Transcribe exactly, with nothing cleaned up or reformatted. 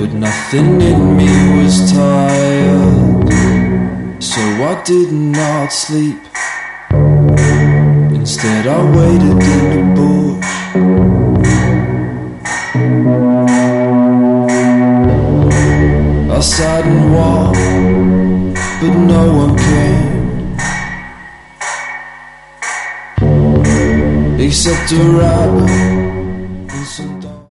but nothing in me was tired, so I did not sleep. Instead I waited in the bush. I sat and walked, but no one came, except a rabbit